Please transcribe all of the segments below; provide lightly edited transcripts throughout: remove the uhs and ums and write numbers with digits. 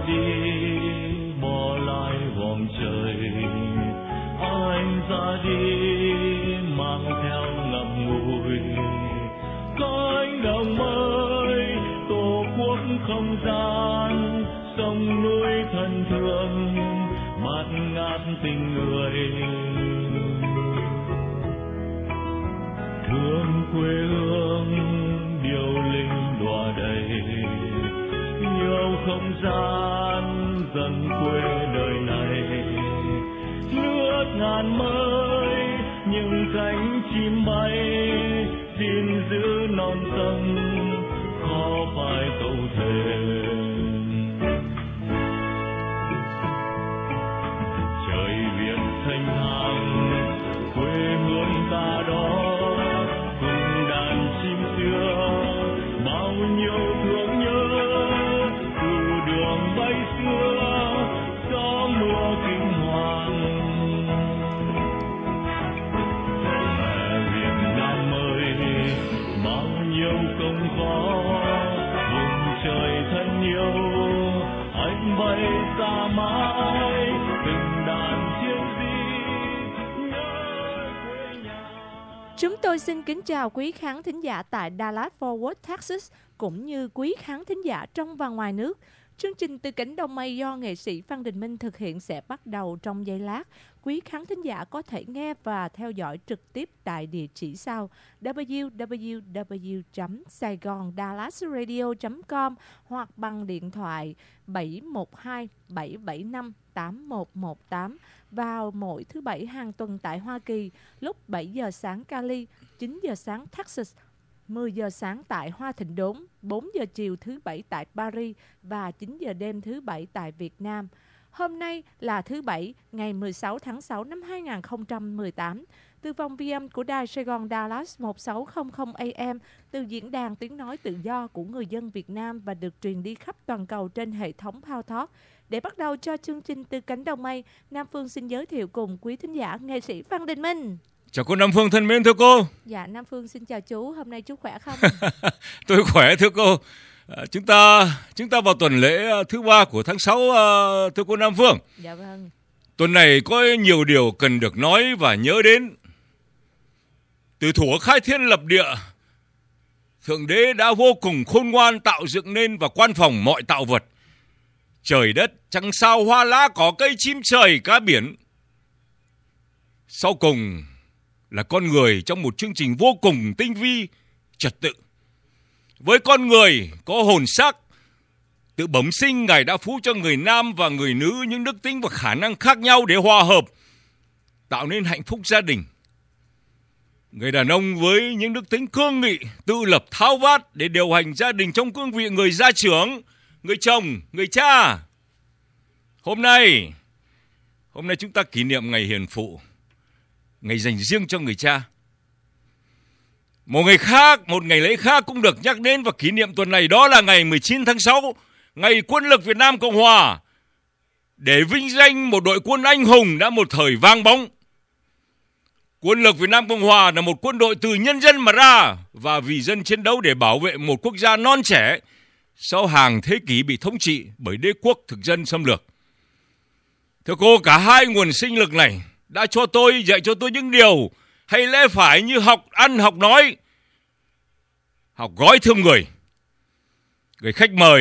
đi bỏ lại vòng trời, anh ra đi mang theo ngậm ngùi cánh đồng mới tổ quốc không gian, sông núi thân thương bạt ngát tình người, thương quê hương điệu linh đọa đầy, nhiều không gian dần quê đời này, nước ngàn mới những cánh chim bay, xin giữ non sông khó phải câu thề. Trời Việt thanh thang quê hương ta đó, cùng đàn chim xưa bao nhiêu thương nhớ, từ đường bay xưa gió mưa kinh hoàng. Mẹ Việt Nam ơi bao nhiêu công khó, vùng trời thân yêu anh bay xa mãi, từng đàn chiến sĩ nhớ quê nhà. Chúng tôi xin kính chào quý khán thính giả tại Dallas Fort Worth, Texas, cũng như quý khán thính giả trong và ngoài nước. Chương trình Từ Cánh Đồng Mây do nghệ sĩ Phan Đình Minh thực hiện sẽ bắt đầu trong giây lát. Quý khán thính giả có thể nghe và theo dõi trực tiếp tại địa chỉ sau www.saigondallasradio.com hoặc bằng điện thoại 712-775-8118 vào mỗi thứ Bảy hàng tuần tại Hoa Kỳ lúc 7 giờ sáng Cali, 9 giờ sáng Texas, 10 giờ sáng tại Hoa Thịnh Đốn, 4 giờ chiều thứ Bảy tại Paris và 9 giờ đêm thứ Bảy tại Việt Nam. Hôm nay là thứ Bảy, ngày 16 tháng 6 năm 2018. Từ vòng VM của Đài Sài Gòn Dallas 1600 AM, từ diễn đàn tiếng nói tự do của người dân Việt Nam và được truyền đi khắp toàn cầu trên hệ thống Power Talk. Để bắt đầu cho chương trình Từ Cánh Đồng Mây, Nam Phương xin giới thiệu cùng quý thính giả nghệ sĩ Phan Đình Minh. Chào cô Nam Phương thân mến, thưa cô. Dạ, Nam Phương xin chào chú, hôm nay chú khỏe không? Tôi khỏe thưa cô. Chúng ta vào tuần lễ thứ 3 của tháng 6 thưa cô Nam Phương. Dạ vâng. Tuần này có nhiều điều cần được nói và nhớ đến. Từ thuở khai thiên lập địa, Thượng Đế đã vô cùng khôn ngoan tạo dựng nên và quan phòng mọi tạo vật. Trời đất, trăng sao, hoa lá, cỏ cây, chim trời, cá biển. Sau cùng là con người trong một chương trình vô cùng tinh vi, trật tự. Với con người có hồn xác, tự bẩm sinh, Ngài đã phú cho người nam và người nữ những đức tính và khả năng khác nhau để hòa hợp, tạo nên hạnh phúc gia đình. Người đàn ông với những đức tính cương nghị, tự lập tháo vát để điều hành gia đình trong cương vị người gia trưởng, người chồng, người cha. Hôm nay chúng ta kỷ niệm ngày hiền phụ, ngày dành riêng cho người cha. Một ngày lễ khác cũng được nhắc đến và kỷ niệm tuần này, đó là ngày 19 tháng 6, ngày Quân lực Việt Nam Cộng Hòa, để vinh danh một đội quân anh hùng đã một thời vang bóng. Quân lực Việt Nam Cộng Hòa là một quân đội từ nhân dân mà ra và vì dân chiến đấu để bảo vệ một quốc gia non trẻ sau hàng thế kỷ bị thống trị bởi đế quốc thực dân xâm lược. Thưa cô, cả hai nguồn sinh lực này đã dạy cho tôi những điều hay lẽ phải như học ăn, học nói, học gói thương người. Người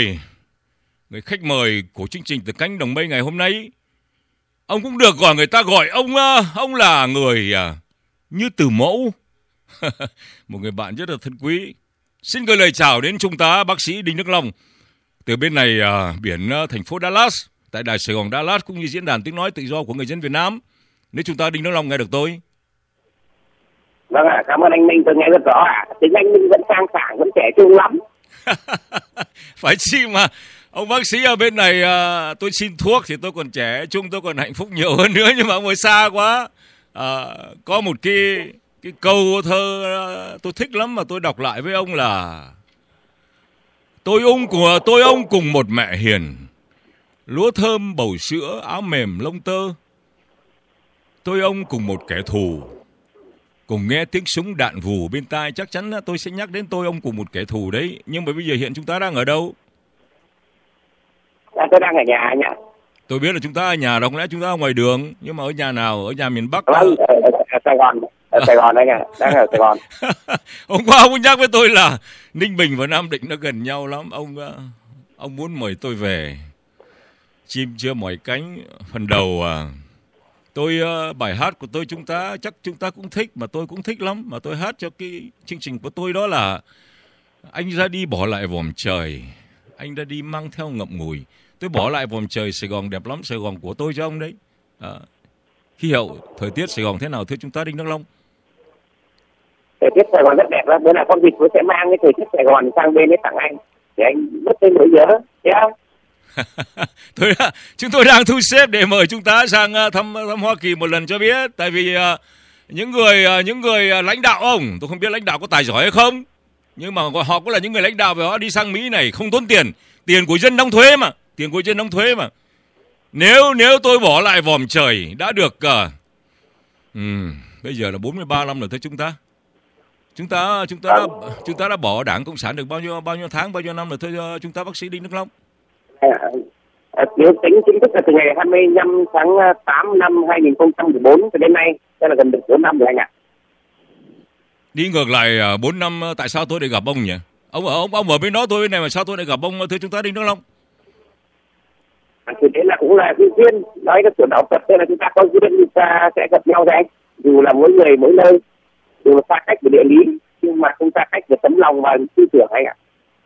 khách mời của chương trình Từ Cánh Đồng Mây ngày hôm nay, ông cũng được người ta gọi ông là người như từ mẫu. Một người bạn rất là thân quý. Xin gửi lời chào đến Trung tá bác sĩ Đinh Đức Long từ bên này biển thành phố Dallas, tại Đài Sài Gòn Dallas, cũng như diễn đàn tiếng nói tự do của người dân Việt Nam. Nếu Trung tá Đinh Đức Long nghe được tôi. Vâng ạ, cảm ơn anh Minh, tôi nghe rất rõ ạ. Tính anh Minh vẫn sang sảng, vẫn trẻ trung lắm. Phải chi mà. Ông bác sĩ ở bên này tôi xin thuốc thì tôi còn trẻ trung, tôi còn hạnh phúc nhiều hơn nữa. Nhưng mà ông ấy xa quá. Có một cái câu thơ tôi thích lắm mà tôi đọc lại với ông là: tôi ông cùng một mẹ hiền, lúa thơm bầu sữa, áo mềm lông tơ. Tôi ông cùng một kẻ thù, cùng nghe tiếng súng đạn vù bên tai. Chắc chắn tôi sẽ nhắc đến tôi ông cùng một kẻ thù đấy. Nhưng mà bây giờ hiện chúng ta đang ở đâu? tôi đang ở nhà anh ạ. Tôi biết là chúng ta ở nhà, đâu lẽ chúng ta ở ngoài đường, nhưng mà ở nhà nào? Ở nhà miền Bắc. Vâng, ở Sài Gòn. Ở Sài Gòn anh ạ, đang ở Sài Gòn. Hôm qua ông nhắc với tôi là Ninh Bình và Nam Định nó gần nhau lắm. Ông muốn mời tôi về. Chim chưa mỏi cánh phần đầu bài hát của tôi chắc chúng ta cũng thích, mà tôi cũng thích lắm, mà tôi hát cho cái chương trình của tôi đó là anh ra đi bỏ lại vòm trời, anh ra đi mang theo ngậm ngùi, tôi bỏ lại vòm trời Sài Gòn đẹp lắm, Sài Gòn của tôi cho ông đấy. Khí hậu thời tiết Sài Gòn thế nào thưa chúng ta, Đinh Đăng Long? Thời tiết Sài Gòn rất đẹp lắm, bữa nào con vịt cũng sẽ mang cái thời tiết Sài Gòn sang bên để tặng anh để anh bất tên nỗi nhớ nhé. Chúng tôi đang thu xếp để mời chúng ta sang thăm Hoa Kỳ một lần cho biết. Tại vì những người lãnh đạo tôi không biết lãnh đạo có tài giỏi hay không, nhưng mà họ cũng là những người lãnh đạo, và họ đi sang Mỹ này không tốn tiền của dân đóng thuế mà, Nếu tôi bỏ lại vòm trời đã được bây giờ là 43 năm rồi thưa chúng ta đã bỏ Đảng Cộng sản được bao nhiêu tháng, bao nhiêu năm rồi thưa chúng ta, bác sĩ Đinh Đức Long? Nếu tính chính thức là từ ngày 25 tháng 8 năm 2014 cho đến nay, tức là gần được 4 năm rồi anh ạ. Đi ngược lại 4 năm, tại sao tôi lại gặp ông nhỉ? Ông ở bên đó, tôi bên này, mà sao tôi lại gặp ông thưa chúng ta, Đinh Đức Long? Thì đấy là cũng là duyên, nói cái chuyện đạo Phật, tức là chúng ta có duyên chúng ta sẽ gặp nhau rồi anh. Dù là mỗi người mỗi nơi, dù là xa cách về địa lý, nhưng mà không xa cách về tấm lòng và tư tưởng anh ạ.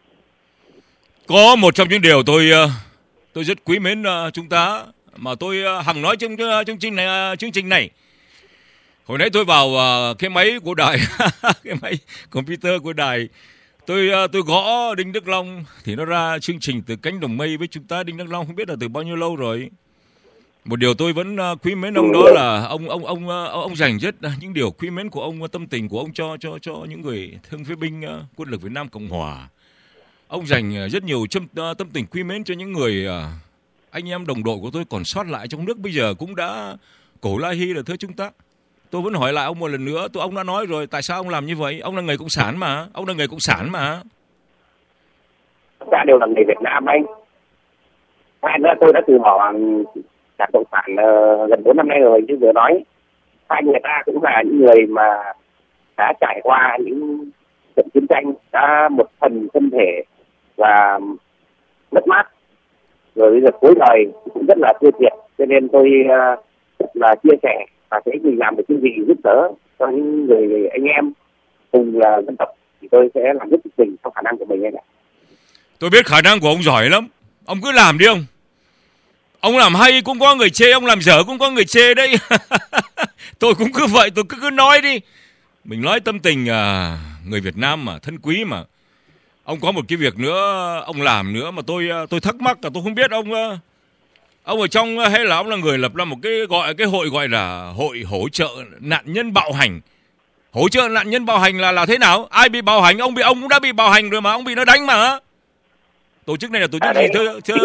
Có một trong những điều tôi rất quý mến chúng ta, mà tôi hằng nói trong chương trình này. Hồi nãy tôi vào cái máy của đài, cái máy computer của đài, tôi gõ Đinh Đức Long thì nó ra chương trình Từ Cánh Đồng Mây với chúng ta. Đinh Đức Long không biết là từ bao nhiêu lâu rồi. Một điều tôi vẫn quý mến ông đó là ông dành rất những điều quý mến của ông, tâm tình của ông cho những người thương phế binh quân lực Việt Nam Cộng Hòa. Ông dành rất nhiều tâm tình quý mến cho những người anh em đồng đội của tôi còn sót lại trong nước, bây giờ cũng đã cổ la hy rồi thưa chúng ta. Tôi vẫn hỏi lại ông một lần nữa, ông đã nói rồi, tại sao ông làm như vậy? Ông là người cộng sản mà. Ta đều là người Việt Nam anh. Hai nữa tôi đã từ bỏ Đảng Cộng sản gần 4 năm nay rồi, như vừa nói. Hai người ta cũng là những người mà đã trải qua những trận chiến tranh, đã một phần thân thể và mất mát, rồi bây giờ cuối đời cũng rất là thua thiệt, cho nên tôi rất là chia sẻ và thấy mình làm được cái gì giúp đỡ cho những người anh em cùng là dân tộc thì tôi sẽ làm rất mình trong khả năng của mình anh ạ. Tôi biết khả năng của ông giỏi lắm, ông cứ làm đi ông. Ông làm hay cũng có người chê, ông làm dở cũng có người chê đấy. Tôi cũng cứ vậy, tôi cứ nói đi. Mình nói tâm tình người Việt Nam mà, thân quý mà. Ông có một cái việc nữa ông làm nữa mà tôi thắc mắc là tôi không biết ông ở trong hay là ông là người lập ra một cái hội gọi là hội hỗ trợ nạn nhân bạo hành. Hỗ trợ nạn nhân bạo hành là thế nào? Ai bị bạo hành? Ông cũng đã bị bạo hành rồi mà, ông bị nó đánh mà. Tổ chức này là tổ chức gì thưa?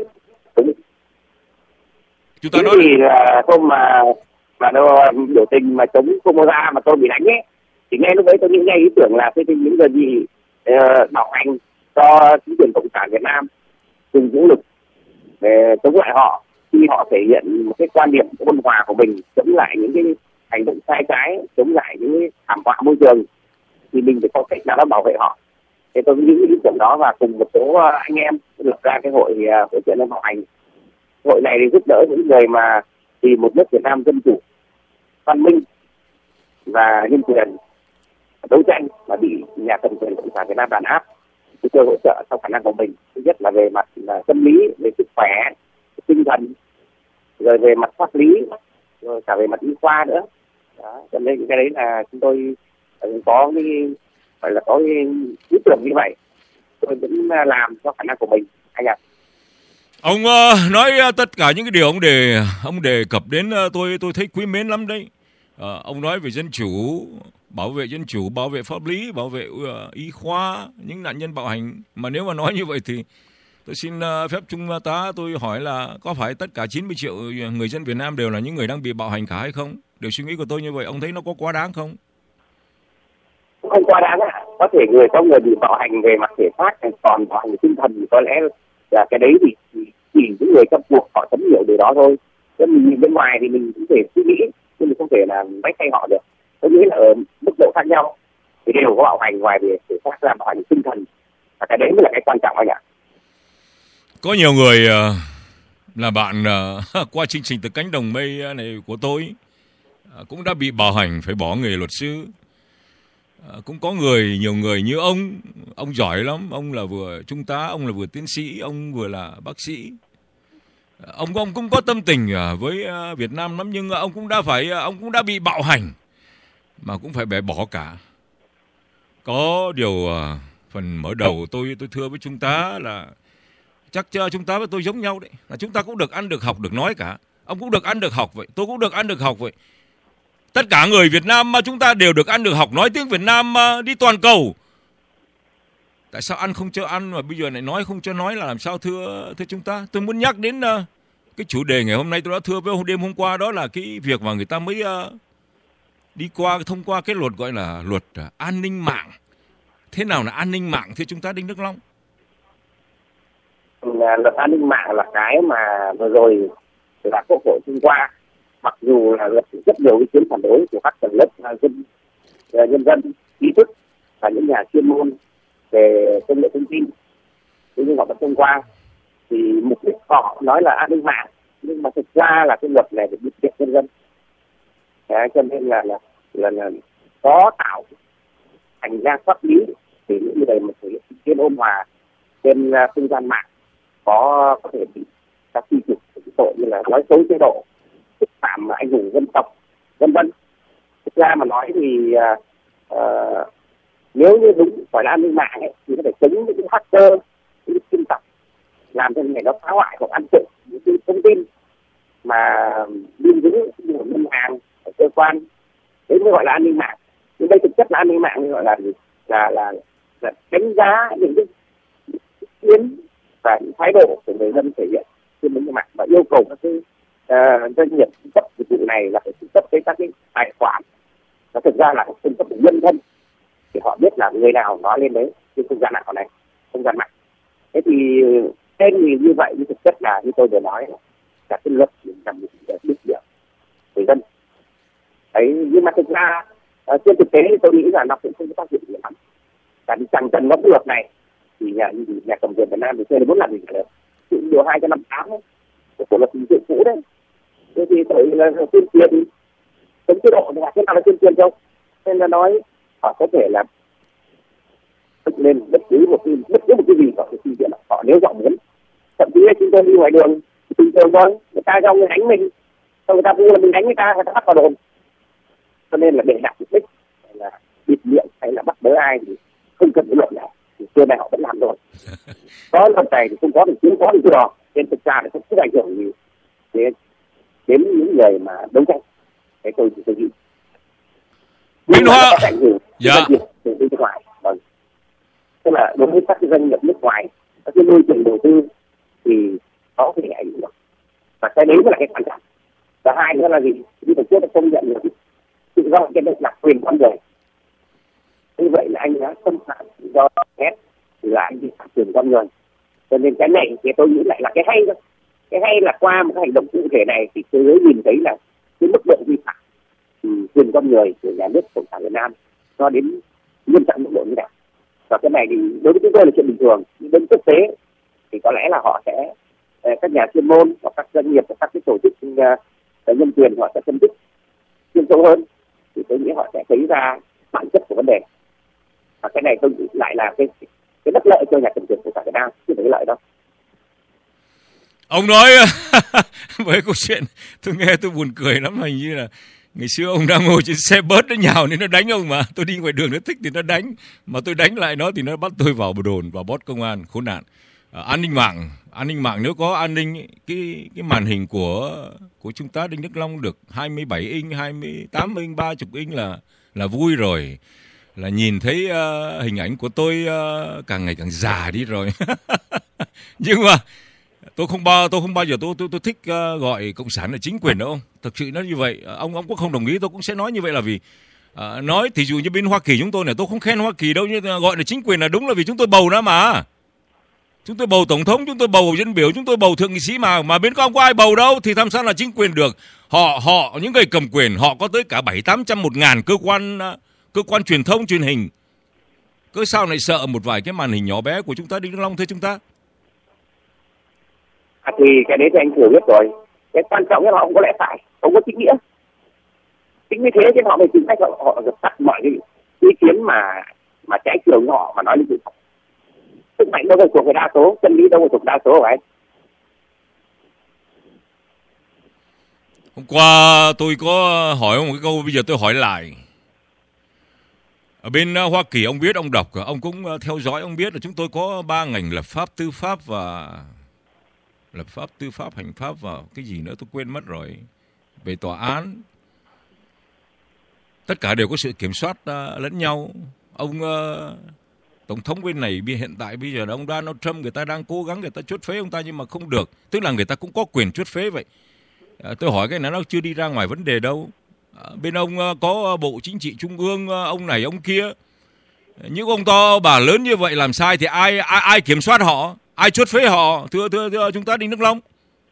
Chúng ta nói thì hôm mà nó biểu tình mà chống Formosa mà tôi bị đánh ấy, thì ngay lúc đấy tôi nghĩ ngay ý tưởng là những người gì bảo hành cho chính quyền Cộng sản Việt Nam dùng vũ lực để chống lại họ, khi họ thể hiện một cái quan điểm ôn hòa của mình, chống lại những cái hành động sai trái, chống lại những cái thảm họa môi trường, thì mình phải có cách nào đó bảo vệ họ. Thì tôi nghĩ ý tưởng đó và cùng một số anh em lập ra cái hội hỗ trợ nhân bảo hành. Hội này thì giúp đỡ những người mà vì một nước Việt Nam dân chủ, văn minh và nhân quyền đấu tranh mà bị nhà cầm quyền Cộng sản Việt Nam đàn áp, thì tôi hỗ trợ trong khả năng của mình. Thứ nhất là về mặt tâm lý, về sức khỏe, tinh thần, rồi về mặt pháp lý, rồi cả về mặt y khoa nữa. Đó, cho nên cái đấy là chúng tôi có cái phải là có cái ý tưởng như vậy. Tôi vẫn làm cho khả năng của mình, anh ạ. Ông nói tất cả những cái điều ông đề cập đến tôi thấy quý mến lắm đấy. Ông nói về dân chủ, bảo vệ dân chủ, bảo vệ pháp lý, bảo vệ y khoa, những nạn nhân bạo hành. Mà nếu mà nói như vậy thì tôi xin phép Trung tá tôi hỏi là có phải tất cả 90 triệu người dân Việt Nam đều là những người đang bị bạo hành cả hay không? Điều suy nghĩ của tôi như vậy, ông thấy nó có quá đáng không? Không quá đáng ạ. Có thể có người bị bạo hành về mặt thể xác, còn bạo hành về tinh thần thì có lẽ là cái đấy thì chỉ những người trong cuộc họ thấm hiểu điều đó thôi. Chứ mình nhìn bên ngoài thì mình cũng thể suy nghĩ, nhưng mình không thể là máy thay họ được. Tôi nghĩ là ở mức độ khác nhau thì đều có bạo hành, ngoài việc để phát ra bạo hành tinh thần, và cái đấy mới là cái quan trọng anh ạ. Có nhiều người là bạn qua chương trình Từ Cánh Đồng Mây này của tôi cũng đã bị bạo hành phải bỏ nghề luật sư. Cũng có nhiều người như ông giỏi lắm, ông là vừa trung tá, ông là vừa tiến sĩ, ông vừa là bác sĩ. Ông cũng có tâm tình với Việt Nam lắm, nhưng ông cũng đã bị bạo hành mà cũng phải bẻ bỏ cả. Có điều phần mở đầu tôi thưa với trung tá là chắc trung tá với tôi giống nhau đấy, là chúng ta cũng được ăn được học được nói cả. Ông cũng được ăn được học vậy, tôi cũng được ăn được học vậy. Tất cả người Việt Nam mà chúng ta đều được ăn được học nói tiếng Việt Nam đi toàn cầu. Tại sao ăn không cho ăn mà bây giờ lại nói không cho nói là làm sao thưa chúng ta? Tôi muốn nhắc đến cái chủ đề ngày hôm nay tôi đã thưa với đêm hôm qua, đó là cái việc mà người ta mới thông qua cái luật gọi là luật an ninh mạng. Thế nào là an ninh mạng thưa chúng ta Đinh Đức Long? Luật an ninh mạng là cái mà vừa rồi là Quốc hội thông qua, mặc dù là rất nhiều ý kiến phản đối của các tầng lớp nhân dân, trí thức và những nhà chuyên môn về công nghệ thông tin, nhưng họ vẫn thông qua. Thì mục đích họ nói là an ninh mạng, nhưng mà thực ra là cái luật này để biết tiện nhân dân. Cho nên là có tạo hành lang pháp lý để những người mà thể hiện ý kiến ôn hòa trên không gian mạng có thể bị các quy trục tội như là nói xấu chế độ, xúc phạm anh hùng dân tộc, vân vân. Thực ra mà nói thì nếu như đúng gọi là an ninh mạng ấy, thì có thể chống những hacker, những tin tặc làm cho người nó phá hoại hoặc ăn trộm những thông tin mà lưu giữ như ở ngân hàng, ở cơ quan, đấy mới gọi là an ninh mạng. Nhưng đây thực chất là an ninh mạng gọi là đánh giá những cái kiến và những thái độ của người dân thể hiện trên những mạng, và yêu cầu các cái doanh nghiệp cung cấp dịch vụ này là phải cung cấp với các cái tài khoản, và thực ra là cung cấp nhân thân thì họ biết là người nào nói lên đấy trên không gian mạng này, không gian mạng. Thế thì tên thì như vậy, nhưng thực chất là như tôi vừa nói là cái luật nhằm để biết được người dân đấy. Nhưng mà thực ra trên thực tế tôi nghĩ là nó cũng không có tác dụng gì lắm. Tại vì chẳng cần nó cái luật này thì nhà cầm quyền Việt Nam thì muốn làm gì cả được. Điều 258 của luật hình sự cũ đấy, thế thì tội là tuyên truyền chống chế độ, thì thế nào là tuyên truyền không? Nên là nói họ có thể là lên bất cứ một cái gì họ sẽ tuyên truyền họ nếu họ muốn. Thậm chí là chúng tôi đi ngoài đường bình thường thôi, người ta cho người đánh mình, xong người ta vu là mình đánh người ta bắt vào đồn. Cho nên là để đạt mục đích là bịt miệng hay là bắt bớ ai thì không cần cái luật này, thì xưa này họ vẫn làm rồi. Có luật này thì không có thì kiếm có thì chưa đỏ, nên thực ra là không ảnh hưởng gì đến những người mà đấu tranh. Cái tôi nghĩ Nguyễn Hoa ảnh hưởng từ nước ngoài. Vâng. Tức là đối với các doanh nghiệp nước ngoài, các cái môi trường đầu tư thì có thể ảnh hưởng, và cái đấy mới là cái quan trọng. Và hai nữa là gì? Như thực chất là công nhận là tự do trên đây là quyền con người. Như vậy là anh đã xâm phạm tự do hết, là anh vi phạm quyền con người. Cho nên cái này thì tôi nghĩ lại là cái hay thôi. Cái hay là qua một cái hành động cụ thể này thì tôi mới nhìn thấy là cái mức độ vi phạm quyền con người của nhà nước Cộng sản Việt Nam cho đến nghiêm trọng mức độ như này. Và cái này thì đối với chúng tôi là chuyện bình thường, nhưng đến quốc tế thì có lẽ là họ sẽ, các nhà chuyên môn hoặc các doanh nghiệp hoặc các cái tổ chức nhân quyền họ sẽ phân tích chuyên sâu hơn, thì tôi nghĩ họ sẽ thấy ra bản chất của vấn đề. Và cái này tôi nghĩ lại là cái bất lợi cho nhà cầm quyền của cả Việt Nam, chứ không phải lợi đâu. Ông nói với câu chuyện tôi nghe tôi buồn cười lắm, hình như là ngày xưa ông đang ngồi trên xe bus nó nhào nên nó đánh ông, mà tôi đi ngoài đường nó thích thì nó đánh, mà tôi đánh lại nó thì nó bắt tôi vào bộ đồn, vào bót công an, khốn nạn. An ninh mạng nếu có an ninh, cái màn hình của chúng ta Đinh Đức Long được 27 inch, 28 inch, 30 inch là vui rồi. Là nhìn thấy hình ảnh của tôi càng ngày càng già đi rồi. Nhưng mà tôi không bao giờ tôi thích gọi cộng sản là chính quyền đâu ông. Thực sự nó như vậy, ông cũng không đồng ý, tôi cũng sẽ nói như vậy là vì nói thì dù như bên Hoa Kỳ chúng tôi này, tôi không khen Hoa Kỳ đâu, nhưng gọi là chính quyền là đúng là vì chúng tôi bầu nó mà. Chúng tôi bầu tổng thống, chúng tôi bầu dân biểu, chúng tôi bầu thượng nghị sĩ mà bên có ai bầu đâu thì làm sao là chính quyền được? Họ những người cầm quyền họ có tới cả 700-800, 1.000 cơ quan truyền thông, truyền hình. Cứ sao lại sợ một vài cái màn hình nhỏ bé của chúng ta Đinh Đức Long thưa chúng ta? Thì cái đấy thì anh thừa biết rồi. Cái quan trọng nhất là họ không có lẽ phải, không có chính nghĩa. Chính vì thế chứ họ mới tìm cách họ dập tắt mọi cái ý kiến mà trái chiều với họ mà nói lên sự thật. Sức mạnh đâu phải thuộc về đa số, chân lý đâu phải thuộc đa số của anh. Hôm qua tôi có hỏi ông một cái câu, bây giờ tôi hỏi lại. Ở bên Hoa Kỳ ông biết, ông đọc, ông cũng theo dõi, ông biết là chúng tôi có 3 ngành lập pháp, tư pháp hành pháp và cái gì nữa tôi quên mất rồi. Về tòa án. Tất cả đều có sự kiểm soát lẫn nhau. Ông tổng thống bên này hiện tại bây giờ là ông Donald Trump, người ta đang cố gắng người ta chuất phế ông ta nhưng mà không được. Tức là người ta cũng có quyền chuất phế vậy. Tôi hỏi cái này nó chưa đi ra ngoài vấn đề đâu. Bên ông có Bộ Chính trị Trung ương, ông này ông kia. Những ông to bà lớn như vậy làm sai thì ai kiểm soát họ, ai chuất phế họ, thưa chúng ta Đinh Đức Long?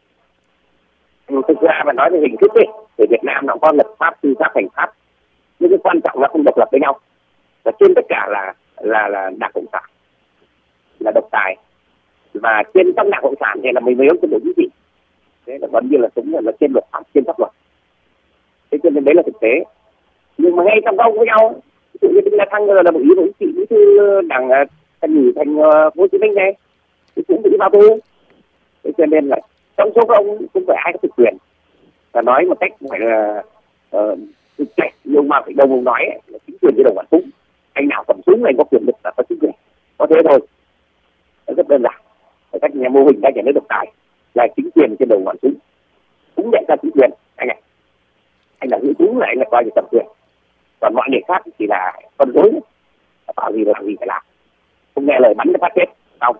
Thực ra mà nói về hình thức ấy, thì Việt Nam nó có lập pháp, tư pháp, hành pháp, nhưng cái quan trọng là không độc lập với nhau. Và trên tất cả là Đảng Cộng sản là độc tài, và trên trong Đảng Cộng sản thì là mấy ông trên Bộ Chính trị, thế là gần như là cũng là trên luật pháp, trên pháp luật. Thế cho nên đấy là thực tế. Nhưng mà ngay trong ông với nhau, ví dụ như Đinh La Thăng là một ý Bộ Chính trị, bí thư Đảng thành ủy thành phố Hồ Chí Minh này thì cũng bị vào tù. Thế cho nên là trong số các ông không phải ai có thực quyền, và nói một cách phải là thực chạy, nhưng mà phải đồng ông nói là chính quyền với đồng quản súng, anh nào cầm súng này có quyền lực là có chính quyền, có thế thôi. Nó rất đơn giản. Cách nhà mô hình các nhà nước độc tài là chính quyền trên đầu quản súng, cũng nhận ra chính quyền. Anh là giữ súng là anh là coi như cầm quyền, còn mọi người khác chỉ là con rối, bảo gì làm gì phải làm, không nghe lời bắn nó phát chết không.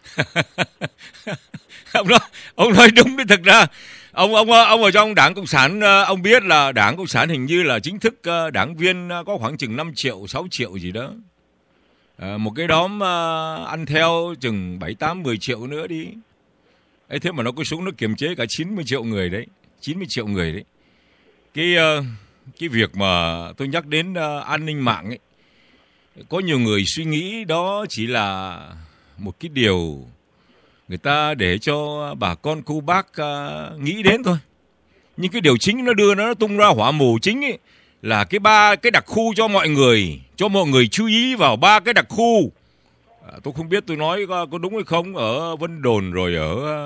ông nói đúng đấy. Thực ra ông ở trong Đảng Cộng sản, ông biết là Đảng Cộng sản hình như là chính thức đảng viên có khoảng chừng 5 triệu 6 triệu gì đó, một cái đóm ăn theo chừng 7-8-10 triệu nữa đi ấy, thế mà nó có súng nó kiềm chế cả 90 triệu người đấy, 90 triệu người đấy. Cái việc mà tôi nhắc đến an ninh mạng ấy, có nhiều người suy nghĩ đó chỉ là một cái điều người ta để cho bà con cô bác nghĩ đến thôi. Nhưng cái điều chính nó tung ra hỏa mù chính ấy là cái đặc khu cho mọi người chú ý vào 3 cái đặc khu. Tôi không biết tôi nói có đúng hay không, ở Vân Đồn rồi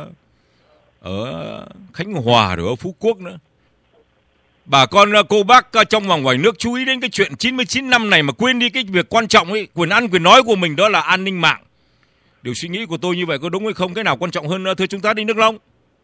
ở Khánh Hòa rồi ở Phú Quốc nữa. Bà con cô bác trong và ngoài nước chú ý đến cái chuyện 99 năm này mà quên đi cái việc quan trọng ấy, quyền ăn quyền nói của mình, đó là an ninh mạng. Điều suy nghĩ của tôi như vậy có đúng hay không? Cái nào quan trọng hơn thưa chúng ta Đinh Đức Long?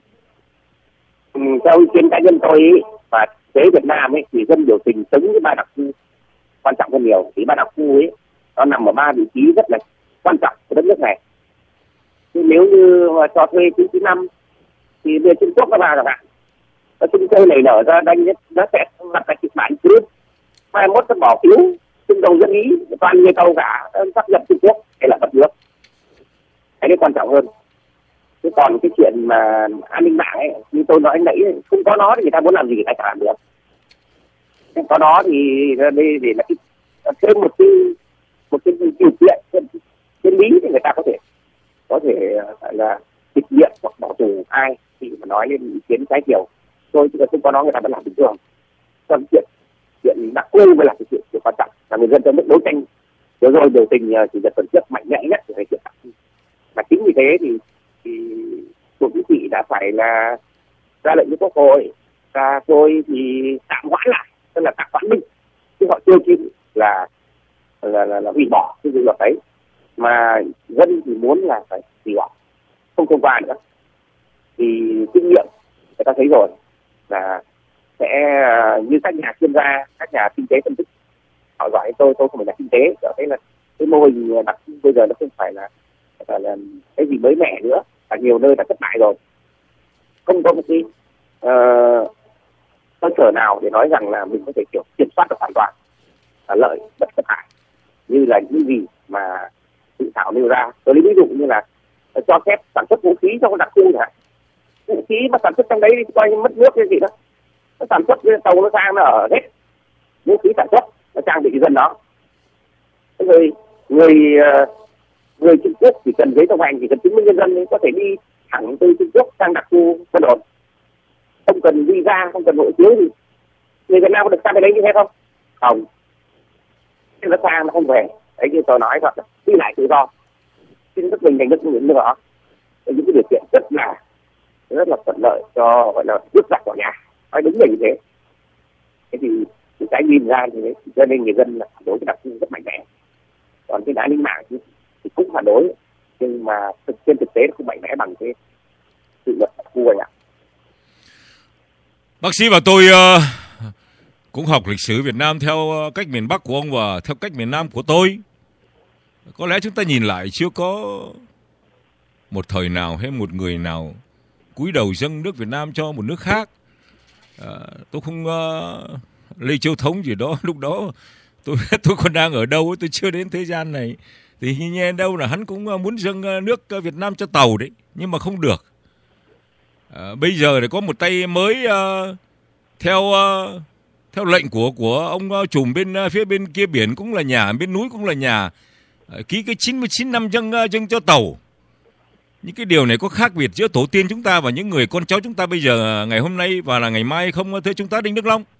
Theo ý kiến cá nhân tôi ý, và thế Việt Nam ấy thì dân biểu tình chống cái 3 đặc khu quan trọng hơn nhiều. Thì 3 đặc khu ấy nó nằm ở 3 vị trí rất là quan trọng của đất nước này. Thì nếu như mà cho thuê 99 năm thì về Trung Quốc các bà chẳng hạn, Trung Quốc này nở ra đánh nhất, nó sẽ đặt ra kịch bản cứ 21 nó bỏ phiếu trưng cầu dân ý, toàn người tàu cả sắp nhập Trung Quốc hay là bất nước. Cái đấy quan trọng hơn. Chứ còn cái chuyện mà an ninh mạng ấy, như tôi nói nãy, không có nó thì người ta muốn làm gì người ta chẳng làm được. Không có nó thì đây để là thêm một cái điều kiện trên lý thì người ta có thể là trách nhiệm hoặc bỏ tù ai thì mà nói lên ý kiến trái chiều. Tôi chứ không có nó người ta vẫn làm bình thường. Còn chuyện đặc khu mới là cái chuyện quan trọng, là người dân trong nước đấu tranh vừa rồi biểu tình chủ nhật tuần trước mạnh mẽ nhất của cái chuyện đặc khu. Mà chính vì thế thì Bộ Chính trị đã phải là ra lệnh với Quốc hội, và rồi thì tạm hoãn lại, tức là tạm hoãn binh, chứ họ chưa kịp là hủy bỏ cái dự luật đấy, mà dân thì muốn là phải hủy bỏ, không thông qua nữa. Thì kinh nghiệm người ta thấy rồi là sẽ như các nhà chuyên gia, các nhà kinh tế phân tích họ giỏi, tôi không phải là kinh tế, cho thấy là cái mô hình đặc khu bây giờ nó không phải là cái gì mới mẻ nữa, và nhiều nơi đã thất bại rồi, không có một cái cơ sở nào để nói rằng là mình có thể kiểu kiểm soát được hoàn toàn lợi bất cập hại như là những gì mà dự thảo nêu ra. Tôi lấy ví dụ như là cho phép sản xuất vũ khí trong đặc khu chẳng hạn. Vũ khí mà sản xuất trong đấy thì coi như mất nước cái gì đó. Nó sản xuất cái tàu nó sang nó ở hết vũ khí sản xuất, nó trang bị dân đó. Rồi người Trung Quốc chỉ cần giấy thông hành, chỉ cần chứng minh nhân dân thì có thể đi thẳng từ Trung Quốc sang đặc khu quân đội, không cần visa, không cần hộ chiếu gì. Người Việt Nam có được sang cái đấy như thế không? Không. Thế nó sang nó không về. Đấy như tôi nói thật, đi lại tự do. Xin nước mình thành nước những nước đó, những cái điều kiện rất là thuận lợi cho gọi là rước giặc vào nhà. Nói đúng là như thế. Thế thì cái nhìn ra như thế, cho nên người dân là phản đối cái đặc khu rất mạnh mẽ. Còn cái an ninh mạng thì cũng phản đối, nhưng mà trên thực tế nó không mạnh mẽ bằng cái sự luật đặc khu ạ. Bác sĩ và tôi cũng học lịch sử Việt Nam theo cách miền Bắc của ông và theo cách miền Nam của tôi. Có lẽ chúng ta nhìn lại chưa có một thời nào hay một người nào cúi đầu dâng nước Việt Nam cho một nước khác. Tôi không Lê Chiêu Thống gì đó, lúc đó tôi còn đang ở đâu, tôi chưa đến thế gian này. Thì nghe đâu là hắn cũng muốn dâng nước Việt Nam cho Tàu đấy, nhưng mà không được. Bây giờ thì có một tay mới theo lệnh của ông trùm bên phía bên kia biển cũng là nhà, bên núi cũng là nhà, ký cái 99 năm dâng cho Tàu. Những cái điều này có khác biệt giữa tổ tiên chúng ta và những người con cháu chúng ta bây giờ, ngày hôm nay và là ngày mai không, thưa chúng ta Đinh Đức Long?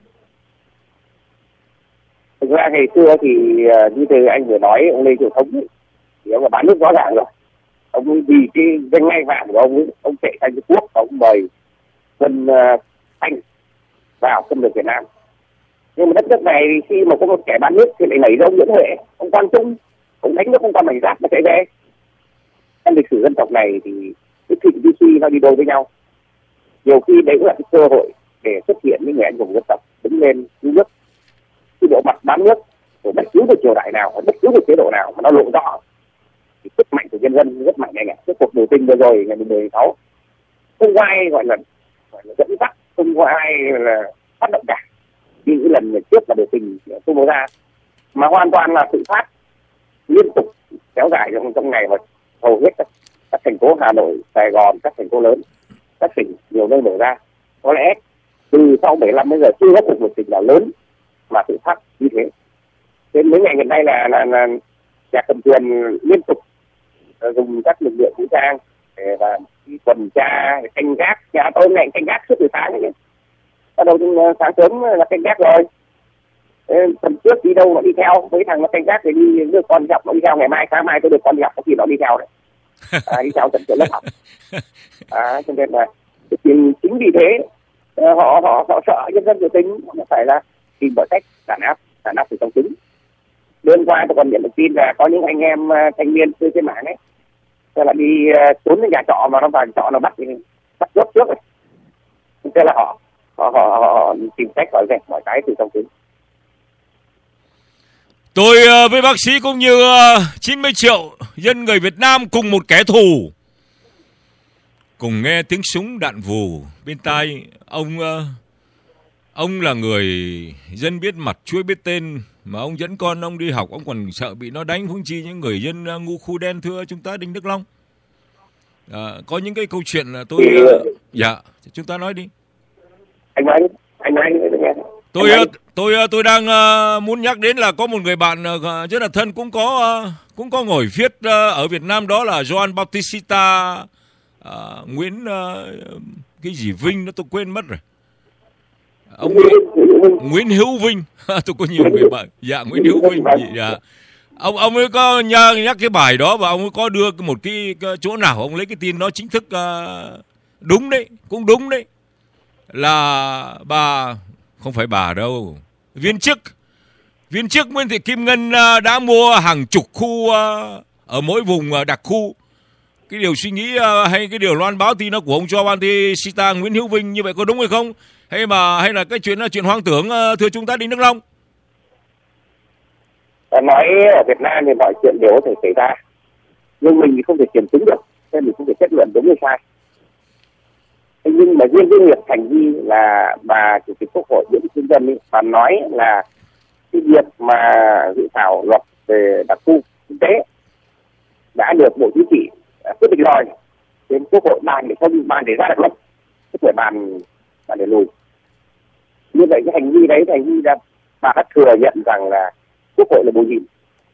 Thực ra ngày xưa thì như từ anh vừa nói, ông Lê Chiêu Thống ấy, thì ông là bán nước rõ ràng rồi. Ông vì cái danh ngai vàng của ông ấy, ông chạy sang Trung Quốc, ông mời quân Anh vào xâm lược Việt Nam. Nhưng mà đất nước này thì khi mà có một kẻ bán nước thì lại nảy ra ông Nguyễn Huệ, ông Quang Trung, ông đánh nước ông Quan Bành Giáp mà chạy về. Trong lịch sử dân tộc này thì cái thịnh vi suy nó đi đôi với nhau. Nhiều khi đấy cũng là cái cơ hội để xuất hiện những người anh hùng dân tộc đứng lên cứu nước. Cái bộ mặt bán nước của bất cứ một triều đại nào, bất cứ một chế độ nào mà nó lộ rõ thì sức mạnh của nhân dân rất mạnh anh ạ. Cái cuộc biểu tình vừa rồi ngày 16 không có ai gọi là dẫn dắt, không có ai là phát động cả. Như những lần trước là biểu tình tung bố ra, mà hoàn toàn là tự phát liên tục kéo dài trong ngày và hầu hết các thành phố Hà Nội, Sài Gòn, các thành phố lớn, các tỉnh nhiều nơi mở ra. Có lẽ từ sau 75 đến giờ chưa có cuộc biểu tình nào lớn mà tự phát như thế. Đến mấy ngày gần đây là nhà cầm quyền liên tục dùng các lực lượng vũ trang và tuần tra, canh gác. Nhà tôi ngày canh gác suốt từ sáng ấy. Bắt đầu sáng sớm là canh gác rồi. Tuần trước đi đâu nó đi theo, mấy thằng nó canh gác thì đi đưa con đi học nó đi theo, ngày mai sáng mai tôi được con đi học có khi nó đi theo đấy. Đi theo tận chỗ lớp học. Cho nên là chính vì thế họ sợ nhân dân biểu tình, nó phải là tìm mọi cách đàn áp từ trong trứng. Đêm qua tôi còn nhận được tin là có những anh em thanh niên trên mạng ấy, tức là đi trốn đến nhà trọ mà nó vào trọ nó bắt rốt trước rồi. Thế là họ tìm cách gọi dẹp mọi cái từ trong trứng. Tôi với bác sĩ cũng như 90 triệu dân người Việt Nam cùng một kẻ thù, cùng nghe tiếng súng đạn vù bên tai. Ông là người dân biết mặt chuối biết tên, mà ông dẫn con ông đi học, ông còn sợ bị nó đánh, huống chi những người dân ngu khu đen, thưa chúng ta Đinh Đức Long. Có những cái câu chuyện là tôi dạ, chúng ta nói đi. Anh nói Tôi đang muốn nhắc đến là có một người bạn rất là thân cũng có ngồi viết ở Việt Nam, đó là Joan Bautista Nguyễn cái gì Vinh, nó tôi quên mất rồi. Ông Nguyễn Hữu Vinh. Tôi có nhiều người bạn. Dạ, Nguyễn Hữu Vinh. Dạ. Ông ấy có nhắc cái bài đó, và ông ấy có đưa một cái chỗ nào ông lấy cái tin đó chính thức đúng đấy, cũng đúng đấy. Là bà, không phải bà đâu, viên chức Nguyễn Thị Kim Ngân đã mua hàng chục khu ở mỗi vùng đặc khu. Cái điều suy nghĩ hay cái điều loan báo tin đó của ông Joan Bautista Nguyễn Hữu Vinh như vậy có đúng hay không? Hay là cái chuyện hoang tưởng, thưa chúng ta Đinh Đức Long? Nói ở Việt Nam thì mọi chuyện đều có thể xảy ra, nhưng mình thì không thể kiểm chứng được, nên mình không thể kết luận đúng hay sai. Nhưng mà riêng cái việc hành vi là bà chủ tịch Quốc hội Nguyễn Thị Kim Ngân bà nói là cái việc mà dự thảo luật về đặc khu kinh tế đã được Bộ Chính trị quyết định rồi, đến Quốc hội bàn để không bàn để ra được luật, không phải bàn để lùi. Như vậy cái hành vi đấy là hành vi là bà đã thừa nhận rằng là Quốc hội là bù nhìn.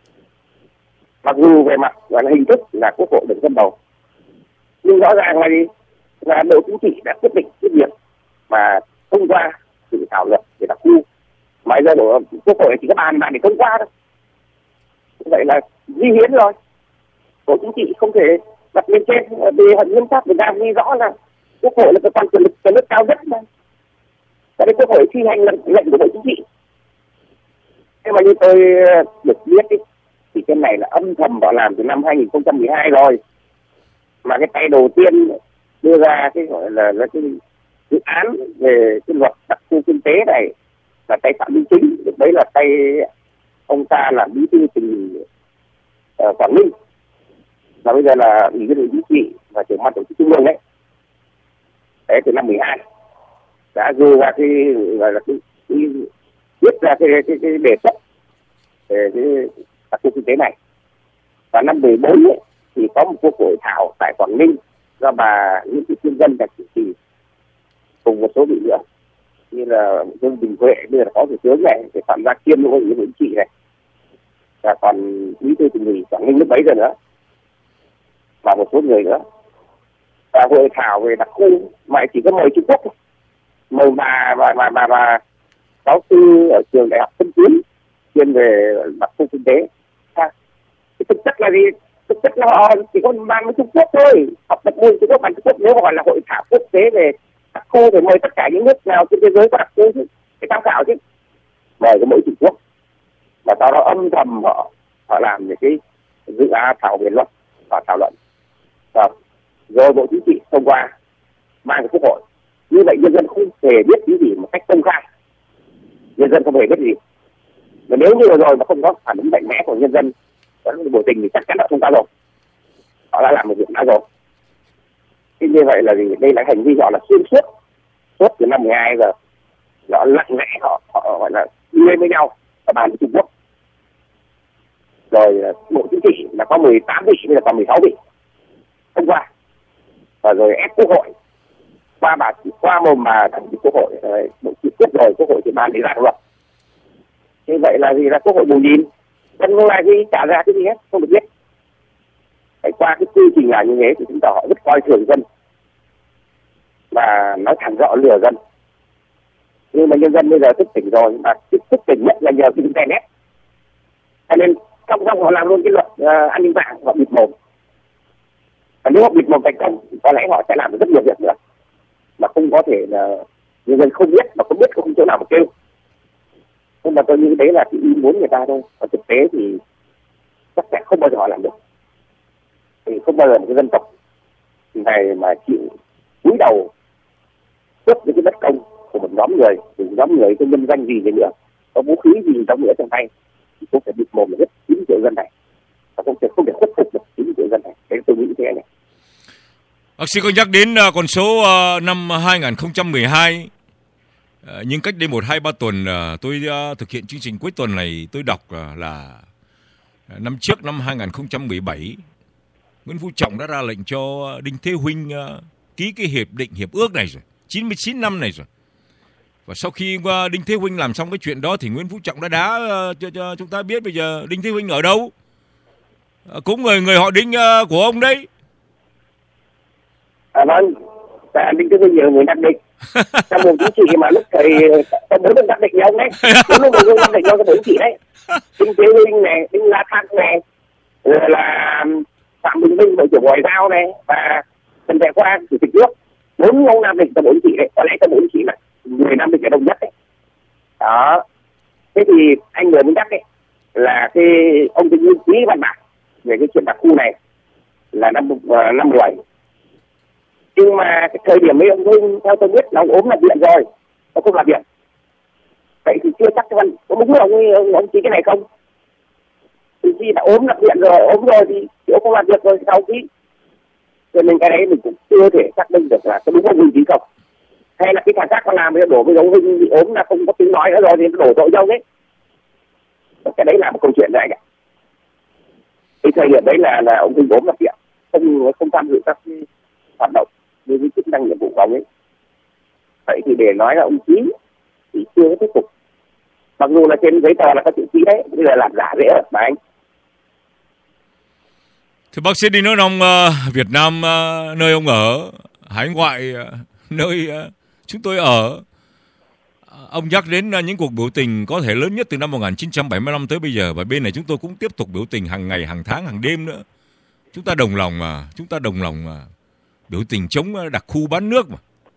Mặc dù về mặt gọi là hình thức là Quốc hội được dân bầu, nhưng rõ ràng là gì? Là Bộ Chính trị đã quyết định cái việc mà thông qua dự thảo luật về đặc khu. Mà giờ Quốc hội chỉ có bàn để thông qua thôi. Vậy là vi hiến rồi. Bộ Chính trị không thể đặt lên trên, vì hiến pháp Việt Nam ghi rõ là Quốc hội là cơ quan quyền lực nhà nước cao nhất mà. Và đây Quốc hội thi hành lệnh của Bộ Chính trị. Thế mà như tôi được biết ý, thì cái này là âm thầm họ làm từ năm 2012 rồi. Mà cái tay đầu tiên đưa ra cái gọi là cái dự án về cái luật đặc khu kinh tế này là tay Phạm Minh Chính. Đấy là tay ông ta là bí thư tỉnh Quảng Ninh, và bây giờ là ủy viên Bộ Chính trị và trưởng ban tổ chức trung ương đấy. Đấy, từ năm 12 đã đưa ra cái gọi là cái viết ra cái đề xuất về cái đặc khu kinh tế này. Và năm 14 ấy, thì có một cuộc hội thảo tại Quảng Ninh do bà Nguyễn Thị Kim Ngân là chủ trì cùng một số vị nữa như là Dương Đình Huệ, như là Phó Thủ tướng này, để Phạm Gia Kiêm với Ủy viên Chính trị này, và còn bí thư tỉnh ủy Quảng Ninh lúc bấy giờ nữa, và một số người nữa. Và hội thảo về đặc khu mà chỉ có mời Trung Quốc thôi, mời bà giáo sư ở trường Đại học Tân Tiến chuyên về đặc khu kinh tế. Thực chất là gì? Thực chất là họ chỉ có bàn với Trung Quốc thôi, học tập môn Trung Quốc, bàn Trung Quốc. Nếu gọi là hội thảo quốc tế về đặc khu thì mời tất cả những nước nào trên thế giới có đặc khu chứ, để tham khảo chứ, mời có mỗi Trung Quốc. Và sau đó âm thầm họ làm những cái dự án thảo về luật và thảo luận, rồi Bộ Chính trị thông qua mang cái Quốc hội. Như vậy nhân dân không hề biết cái gì một cách công khai, nhân dân không hề biết gì. Và nếu như rồi mà không có phản ứng mạnh mẽ của nhân dân biểu tình thì chắc chắn đã thông qua rồi, họ đã làm một việc đã rồi. Thế như vậy là gì? Đây là hành vi họ là xuyên suốt từ năm 12 giờ, họ lặng lẽ họ gọi là đi lên với nhau và bàn với Trung Quốc. Rồi Bộ Chính trị là có 18 vị, bây giờ còn 16 vị thông qua, và rồi ép Quốc hội qua mồm bà đảng chủ Quốc hội, Bộ Chính trị rồi Quốc hội thì bàn để ra luật. Như vậy là gì? Là Quốc hội bù nhìn, không là gì, trả ra cái gì hết, không được biết. Phải qua cái quy trình là như thế thì chúng ta họ rất coi thường dân và nói thẳng rõ lừa dân. Nhưng mà nhân dân bây giờ thức tỉnh rồi, mà thức tỉnh nhất là nhờ cái internet. Cho nên trong họ làm luôn cái luật an ninh mạng, họ bịt mồm. Và nếu họ bịt mồm thành công thì có lẽ họ sẽ làm được rất nhiều việc nữa, mà không có thể là nhân dân không biết, mà không biết không chỗ nào mà kêu. Nhưng mà tôi nghĩ đấy là cái ý muốn người ta thôi. Và thực tế thì chắc chắn không bao giờ họ làm được. Thì không bao giờ một cái dân tộc này mà chịu cúi đầu trước những cái bất công của một nhóm người, thì nhóm người có nhân danh gì nữa, có vũ khí gì trong nữa trong tay, thì cũng phải bịt mồm hết 9 triệu dân này, và không thể khuất phục được 9 triệu dân này. Đấy tôi nghĩ thế này. Bác sĩ có nhắc đến con số năm 2012. Nhưng cách đây 1-2-3 tuần tôi thực hiện chương trình cuối tuần này, tôi đọc là năm trước, năm 2017, Nguyễn Phú Trọng đã ra lệnh cho Đinh Thế Huynh ký cái hiệp ước này rồi, 99 năm này rồi. Và sau khi Đinh Thế Huynh làm xong cái chuyện đó thì Nguyễn Phú Trọng đã đá cho chúng ta biết bây giờ Đinh Thế Huynh ở đâu. Cũng người họ Đinh của ông đấy. Vâng, Đinh Thế Huynh là người Nam Định. Trong Bộ Chính trị mà lúc thầy có 4 xác định nhau đấy, 4 nội dung xác định nhau trong Bộ Chính trị đấy. Đinh Thế Huynh này, Đinh La Thăng này, rồi là Phạm Bình Minh, Bộ trưởng Ngoại giao này, và Trần Đại Quang, Chủ tịch nước. 4 ông Nam Định trong Bộ Chính trị đấy, có lẽ trong Bộ Chính trị là người Nam Định là đông nhất đấy. Đó. Thế thì anh vừa mới nhắc đấy là cái ông Đinh Nguyên ký văn bản về cái chuyện đặc khu này là năm 17. Nhưng mà cái thời điểm ấy ông Huynh theo tôi biết là ông ốm là viện rồi, ông không làm việc. Vậy thì chưa chắc văn có đúng là ông ký cái này không? Thì khi đã ốm là viện rồi, ốm rồi thì ông không làm việc rồi sao ký? Cho nên cái đấy mình cũng chưa thể xác định được là có đúng ông Huynh ký không? Hay là cái thằng khác có làm bây giờ đổ với ông Huynh bị ốm là không có tiếng nói nữa rồi thì nó đổ tội cho ông ấy. Cái đấy là một câu chuyện đấy anh ạ. Cái thời điểm đấy là ông Huynh ốm là viện. không tham dự các cái hoạt động với cái chức năng nhiệm vụ của ông ấy. Vậy thì để nói là ông ký thì chưa thuyết phục. Mặc dù là trên giấy tờ là có chữ ký đấy, bây giờ làm giả dễ rồi mà anh. Thưa bác sĩ Đinh Hữu Long, Việt Nam nơi ông ở, hải ngoại nơi chúng tôi ở, ông nhắc đến những cuộc biểu tình có thể lớn nhất từ năm 1975 tới bây giờ, và bên này chúng tôi cũng tiếp tục biểu tình hàng ngày, hàng tháng, hàng đêm nữa. Chúng ta đồng lòng mà biểu tình chống đặc khu bán nước mà.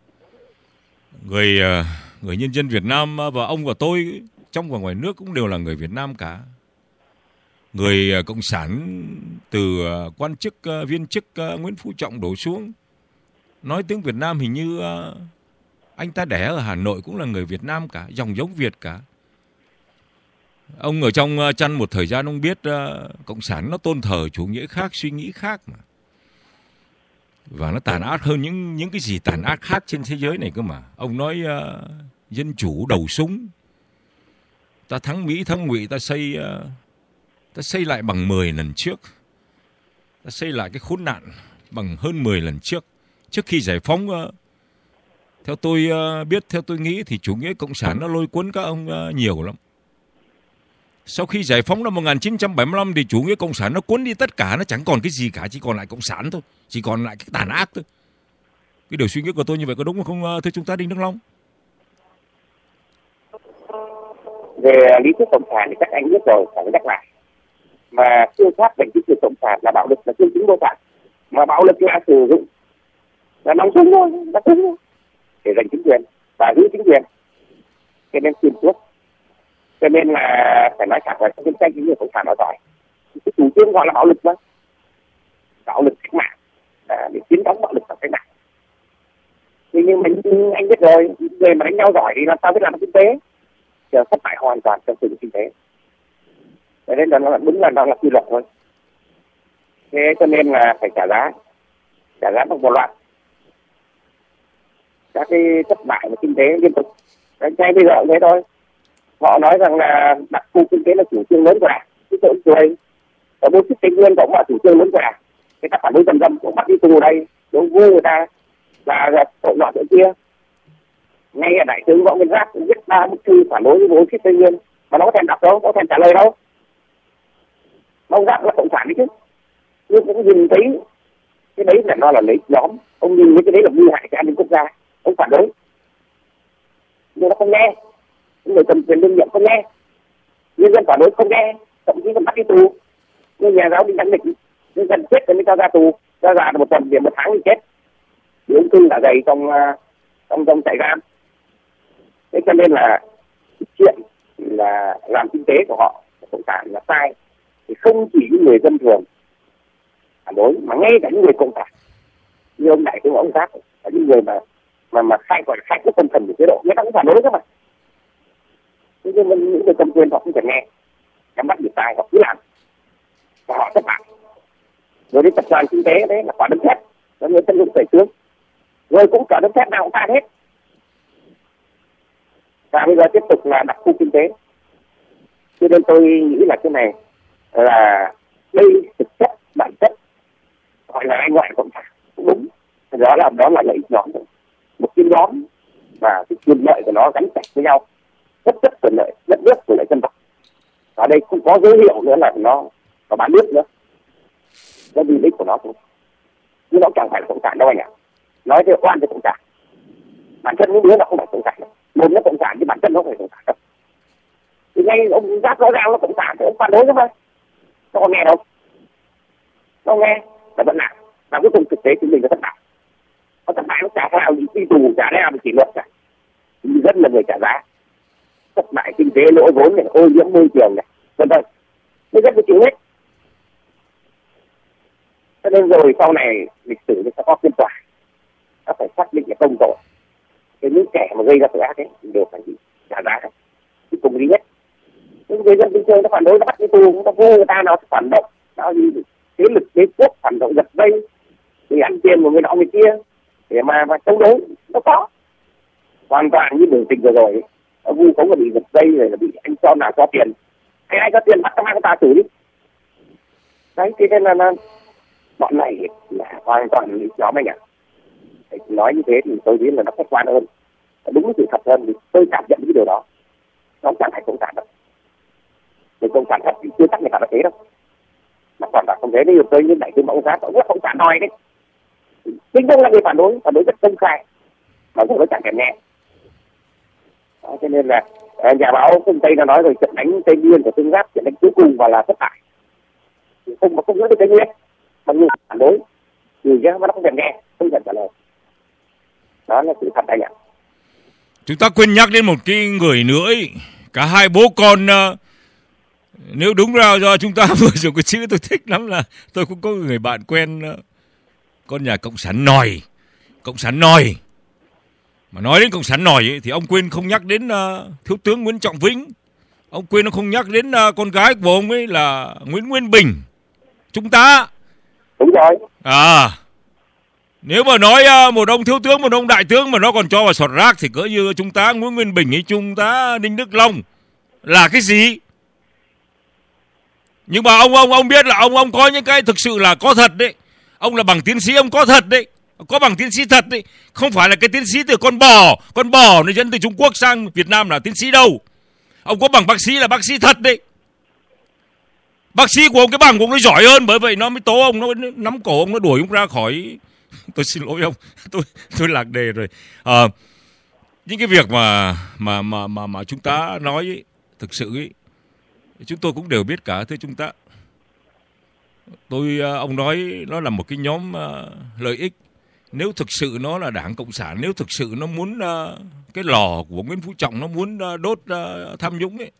Người nhân dân Việt Nam và ông và tôi trong và ngoài nước cũng đều là người Việt Nam cả. Người cộng sản từ quan chức, viên chức Nguyễn Phú Trọng đổ xuống, nói tiếng Việt Nam hình như anh ta đẻ ở Hà Nội cũng là người Việt Nam cả, dòng giống Việt cả. Ông ở trong chăn một thời gian ông biết cộng sản nó tôn thờ chủ nghĩa khác, suy nghĩ khác mà. Và nó tàn ác hơn những cái gì tàn ác khác trên thế giới này cơ mà. Ông nói dân chủ đầu súng. Ta thắng Mỹ, thắng Ngụy, ta xây lại bằng 10 lần trước. Ta xây lại cái khốn nạn bằng hơn 10 lần trước. Trước khi giải phóng, theo tôi biết, theo tôi nghĩ thì chủ nghĩa cộng sản nó lôi cuốn các ông nhiều lắm. Sau khi giải phóng năm 1975 thì chủ nghĩa cộng sản nó cuốn đi tất cả, nó chẳng còn cái gì cả, chỉ còn lại cộng sản thôi, chỉ còn lại cái tàn ác thôi. Cái điều suy nghĩ của tôi như vậy có đúng không thưa chúng ta Đinh Đức Long? Về lý thuyết cộng sản thì các anh biết rồi, phải nhắc lại. Mà phương pháp đánh kích cộng sản là bạo lực, là chương chứng vô sản. Mà bạo lực là sử dụng là nóng súng thôi, để giành chính quyền và giữ chính quyền. Cho nên xuyên suốt. Cho nên là phải nói thẳng là trong chiến tranh những người cộng sản nó giỏi. Cái chủ trương gọi là bạo lực mà. Bạo lực cách mạng để chiến thắng bạo lực bằng cách mạng. Nhưng mà anh biết rồi, người mà đánh nhau giỏi thì làm sao biết làm kinh tế? Giờ thất bại hoàn toàn trong sự kinh tế. Cho nên là nó đúng là nó là quy luật thôi. Thế cho nên là phải trả giá bằng một loạt các cái thất bại về kinh tế liên tục. Đánh chay bây giờ cũng thế thôi. Họ nói rằng là đặc khu kinh tế là chủ trương lớn của Đảng, chứ tôi cũng cười. Ở bố chức Tây Nguyên cũng là chủ trương lớn của Đảng. Cái ta phản đối dâm cũng bắt đi tù đây, đúng vu người ta là tội nọ tội kia. Ngay ở đại tướng Võ Nguyên Giáp cũng viết 3 bức thư phản đối với bố chức Tây Nguyên, mà nó có thèm đọc đâu, có thèm trả lời đâu. Ông Giáp là cộng sản đấy chứ, nhưng cũng nhìn thấy cái đấy là nó là lấy nhóm, ông nhìn thấy cái đấy là nguy hại cho an ninh quốc gia, ông phản đối, nhưng nó không nghe. Những người cầm quyền đương nhiệm không nghe, nhân dân phản đối không nghe, thậm chí còn bắt đi tù. Như nhà giáo Đinh Đăng Định, nhân dân chết rồi mới cho ra tù, ra già một tuần, điểm một tháng thì chết, vì ung thư dạ dày trong trại giam. Thế cho nên là chuyện là làm kinh tế của họ cộng sản là sai, thì không chỉ những người dân thường phản đối, mà ngay cả những người cộng sản như ông đại tướng ông Giáp là những người mà khai gọi là khai quốc tâm thần của chế độ, người ta cũng phản đối cơ mà. Nhưng mà những người cầm quyền họ không thể nghe, nhắm bắt việc tài họ cứ làm và họ thất bại. Rồi đến tập đoàn kinh tế đấy là quả đấm thép, đó người tân dụng tẩy tướng, rồi cũng cả đấm thép nào cũng tan hết. Và bây giờ tiếp tục là đặc khu kinh tế. Cho nên tôi nghĩ là cái này là đây thực chất bản chất gọi là anh ngoại cộng sản cũng đúng. Đó là lợi ích nhóm thôi. Một cái nhóm và cái quyền lợi của nó gắn chặt với nhau, rất quyền lợi đất nước, quyền lợi dân tộc. Ở đây cũng có dấu hiệu nữa là nó bán nước nữa, nó vì ích của nó thôi. Nhưng nó chẳng phải là cộng sản đâu anh ạ. Nói theo oan cho cộng sản, bản thân những đứa nó không phải cộng sản đâu. Một nó cộng sản chứ bản thân nó không phải cộng sản đâu. Thì ngay ông Giáp rõ ràng nó cộng sản thì ông phản đối chứ mà nó có nghe đâu, nó nghe là vẫn làm, và cuối cùng thực tế chúng mình nó thất bại. Nó thất bại, nó trả sao đi tù, trả ra bị kỷ luật cả, rất là người trả giá. Thất bại kinh tế, lỗ vốn này, ô nhiễm môi trường này, vân vân, nó rất là chịu hết. Cho nên rồi sau này lịch sử nó sẽ có phiên tòa, nó phải xác định là công tội. Cái những kẻ mà gây ra tội ác ấy đều phải bị trả giá hết, cuối cùng đi hết. Những người dân bình thường nó phản đối, nó bắt đi tù, nó vô người ta, nó phản động, nó gì thế lực đế quốc phản động giật dây thì ăn tiền của người nọ người kia để mà chống đối, nó có hoàn toàn như biểu tình vừa rồi. Ở vu khống là bị giật dây rồi là bị anh cho nào cho tiền, ai cho tiền bắt cho mang ta xử đi. Đấy, thế nên là bọn này là hoàn toàn những nhóm anh ạ. Nói như thế thì tôi nghĩ là nó khách quan hơn, đúng sự thật hơn, thì tôi cảm nhận cái điều đó. Nó không phải cộng sản đâu, người cộng sản thật thì chưa chắc người ta là thế đâu, mà còn là không thế. Nếu tôi như này tôi mong giá cũng rất cộng sản nói đấy, chính thức là người phản đối rất công khai, mà tôi chẳng thèm nghe. Đó, cho nên là nhà báo phương Tây đã nói rồi, trận đánh Tây Nguyên của Tương Giáp, trận đánh cuối cùng và là thất bại, không giữ được Tây Nguyên, mà người phản đối người chứ mà nó không thèm nghe, không thèm trả lời. Đó là sự thật anh ạ. Chúng ta quên nhắc đến một cái người nữa ấy. Cả hai bố con, nếu đúng ra do chúng ta vừa dùng cái chữ tôi thích lắm là tôi cũng có người bạn quen, con nhà cộng sản nòi. Mà nói đến cộng sản nòi ấy, thì ông quên không nhắc đến thiếu tướng Nguyễn Trọng Vĩnh. Ông quên không nhắc đến con gái của ông ấy là Nguyễn Nguyên Bình. Chúng ta đúng rồi. Nếu mà nói một ông thiếu tướng, một ông đại tướng mà nó còn cho vào sọt rác thì cỡ như chúng ta Nguyễn Nguyên Bình ấy, chúng ta Đinh Đức Long là cái gì? Nhưng mà ông biết là ông có những cái thực sự là có thật đấy. Ông là bằng tiến sĩ, ông có thật đấy. Có bằng tiến sĩ thật đấy. Không phải là cái tiến sĩ từ con bò nó dẫn từ Trung Quốc sang Việt Nam là tiến sĩ đâu. Ông có bằng bác sĩ là bác sĩ thật đấy. Bác sĩ của ông, cái bằng của ông nó giỏi hơn, bởi vậy nó mới tố ông, nó nắm cổ ông, nó đuổi ông ra khỏi. Tôi xin lỗi ông, tôi lạc đề rồi. Những cái việc mà chúng ta nói ấy, thực sự ấy, chúng tôi cũng đều biết cả. Thưa chúng ta, ông nói nó là một cái nhóm lợi ích. Nếu thực sự nó là Đảng Cộng sản, nếu thực sự nó muốn cái lò của Nguyễn Phú Trọng nó muốn đốt tham nhũng ấy,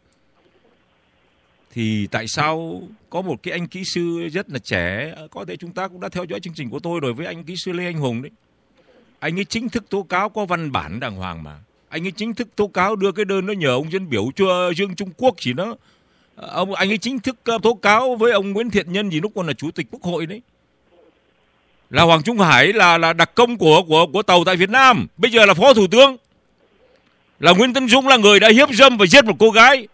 thì tại sao có một cái anh kỹ sư rất là trẻ, có thể chúng ta cũng đã theo dõi chương trình của tôi rồi, với anh kỹ sư Lê Anh Hùng đấy. Anh ấy chính thức tố cáo, có văn bản đàng hoàng mà. Anh ấy chính thức tố cáo, đưa cái đơn nó nhờ ông dân biểu Dương Trung Quốc chỉ nó. Anh ấy chính thức tố cáo với ông Nguyễn Thiện Nhân gì lúc còn là chủ tịch Quốc hội đấy. Là Hoàng Trung Hải là đặc công của tàu tại Việt Nam, bây giờ là phó thủ tướng. Là Nguyễn Tấn Dũng là người đã hiếp dâm và giết một cô gái.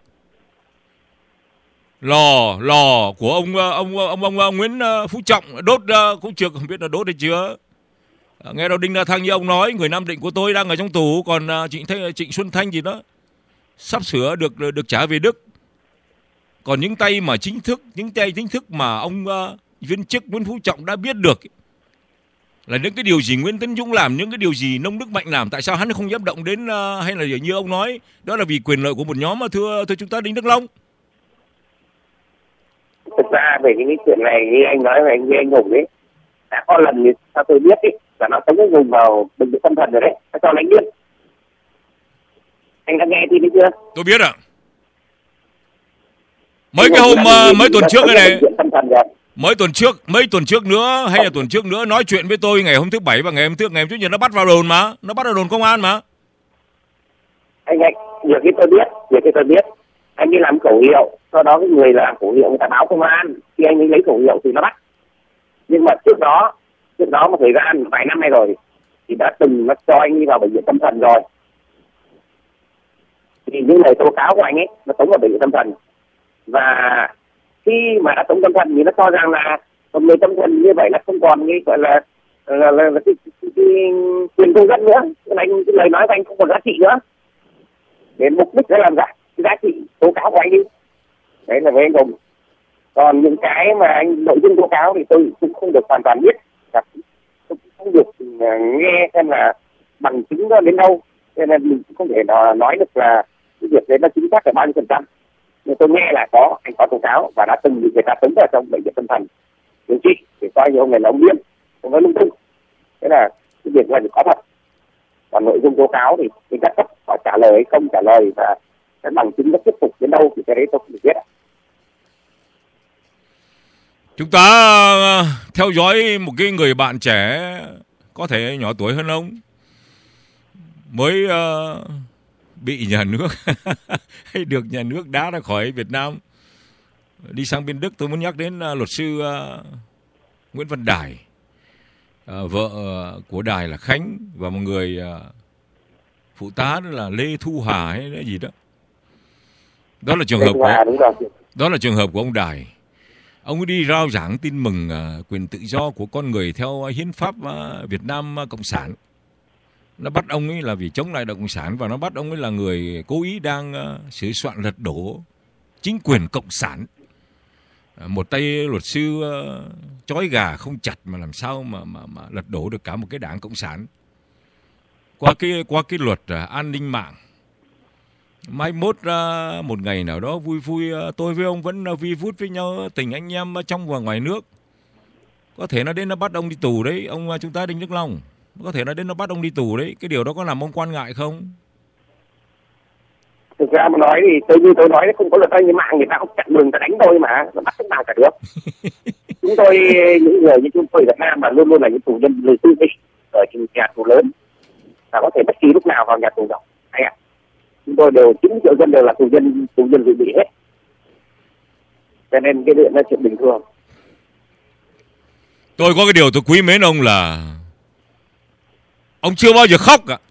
Lò của ông Nguyễn Phú Trọng đốt cũng chưa, không biết là đốt hay chưa. Nghe đâu Đinh La Thăng như ông nói, người Nam Định của tôi đang ở trong tù, còn Trịnh Xuân Thanh gì đó sắp sửa được trả về Đức. Còn những tay chính thức mà ông viên chức Nguyễn Phú Trọng đã biết được ấy, là những cái điều gì Nguyễn Tấn Dũng làm, những cái điều gì Nông Đức Mạnh làm, tại sao hắn không dám động đến, hay là như ông nói đó là vì quyền lợi của một nhóm mà thưa chúng ta Đinh Đức Long. Thực ra về cái chuyện này như anh nói về anh Hùng ấy, đã có lần thì sao tôi biết ấy là nó tống cái Hùng vào bệnh viện tâm thần rồi đấy, nó cho anh biết. Anh đã nghe tin đấy chưa? Tôi biết ạ. Mấy cái hôm mấy tuần trước cái này, mấy tuần trước nữa hay là tuần trước nữa nói chuyện với tôi ngày hôm thứ Bảy và ngày hôm Chủ nhật nó bắt vào đồn mà, nó bắt vào đồn công an mà. Anh nhiều khi tôi biết, anh đi làm khẩu hiệu, sau đó cái người làm khẩu hiệu người ta báo công an, khi anh ấy lấy khẩu hiệu thì nó bắt. Nhưng mà trước đó một thời gian vài năm nay rồi thì đã từng nó cho anh đi vào bệnh viện tâm thần rồi. Thì những lời tố cáo của anh ấy nó tống vào bệnh viện tâm thần, và khi mà đã tống tâm thần thì nó cho rằng là một người tâm thần như vậy là không còn cái gọi là cái quyền công dân nữa, cái lời nói của anh không còn giá trị nữa, để mục đích để làm giả cái giá trị tố cáo của anh đi. Đấy là với anh Hùng. Còn những cái mà nội dung tố cáo thì tôi cũng không được hoàn toàn biết, tôi không được nghe xem là bằng chứng nó đến đâu, cho nên mình cũng không thể nói được là cái việc đấy nó chính xác là bao nhiêu %. Nhưng tôi nghe là anh có tố cáo và đã từng bị người ta tống vào trong bệnh viện tâm thần điều trị, thì coi như ông này là ông điên, không có lung tung. Thế là cái việc này có thật. Còn nội dung tố cáo thì các cấp họ trả lời hay không trả lời và cái bằng chứng nó thuyết phục đến đâu thì cái đấy tôi không được biết. Chúng ta theo dõi một cái người bạn trẻ, có thể nhỏ tuổi hơn ông, mới bị nhà nước hay được nhà nước đá ra khỏi Việt Nam đi sang bên Đức. Tôi muốn nhắc đến luật sư Nguyễn Văn Đài, vợ của Đài là Khánh, và một người phụ tá đó là Lê Thu Hà hay gì đó. Đó là trường hợp của ông Đài. Ông ấy đi rao giảng tin mừng quyền tự do của con người theo hiến pháp Việt Nam Cộng sản. Nó bắt ông ấy là vì chống lại Đảng Cộng sản, và nó bắt ông ấy là người cố ý đang sửa soạn lật đổ chính quyền Cộng sản. Một tay luật sư trói gà không chặt mà làm sao mà lật đổ được cả một cái đảng Cộng sản. Qua cái luật an ninh mạng. Mai mốt một ngày nào đó vui vui tôi với ông vẫn vi vút với nhau, tình anh em trong và ngoài nước. Có thể nó đến nó bắt ông đi tù đấy, ông chúng ta Đinh Đức Long. Có thể nó đến nó bắt ông đi tù đấy. Cái điều đó có làm ông quan ngại không? Thực ra mà nói thì như tôi nói, không có luật an ninh mạng, người ta không chặn đường, ta đánh tôi mà, nó bắt chúng nào cả được. Chúng tôi, những người như chúng tôi Việt Nam mà luôn luôn là những tù nhân lười tư tịch ở những nhà tù lớn, và có thể bất kỳ lúc nào vào nhà tù đâu. Chúng tôi đều 9 triệu dân đều là tù nhân dự bị hết, cho nên cái chuyện là chuyện bình thường. Tôi có cái điều tôi quý mến ông là ông chưa bao giờ khóc cả.